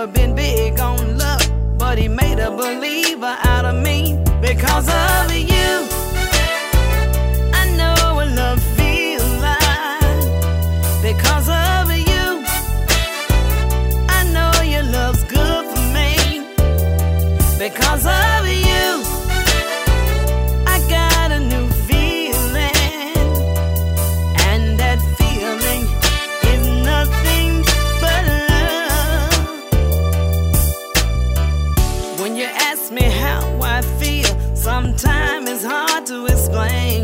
never been big on love, but he made a believer out of me. Because of you, I know what love feels like. Because of you, I know your love's good for me. Because of you, I got a new feeling, and that feeling is nothing but love. When you ask me how I feel, sometimes it's hard to explain.